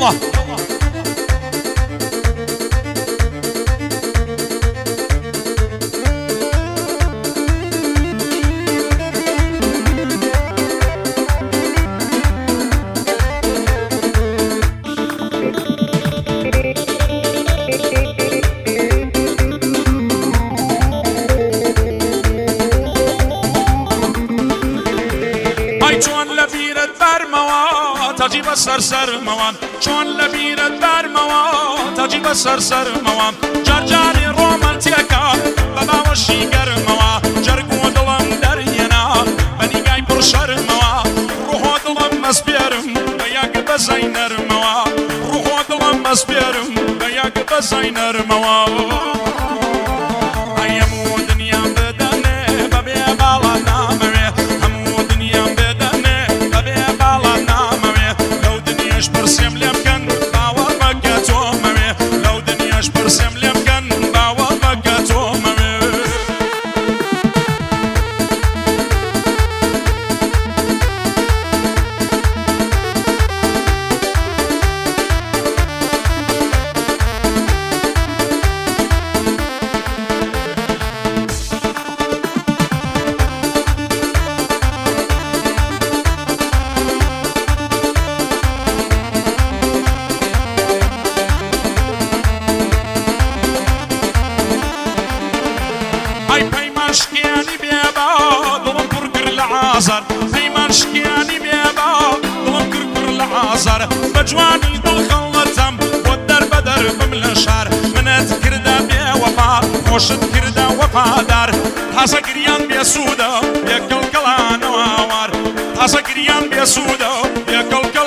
يلا تجيب سر موام چون لبیرت بر موام تجيب سر موام جرجاني رومانتيكا بابا وشي گرموا جرگو دلم درينا بني گاي برشر موا روحو دلم مسبيرم بياك بزينر موا روحو دلم مسبيرم بياك بزينر موا ايمو دنيا بدنه بابي بالا نامي همو دنيا بدنه بابي بالا نامي برسم لم كن باور مكتو ممي لو دنياش برسم لم كن باور مكتو ممي هيمان شكياني بيبا ضلم كركر العازر بجواني دل خلتم والدر بدر بملا شار منات كردا بيا وفا خوشت كردا وفادار تاسا قريان بيا سودا بيا كالكلان وعوار تاسا قريان بيا سودا بيا كالكلان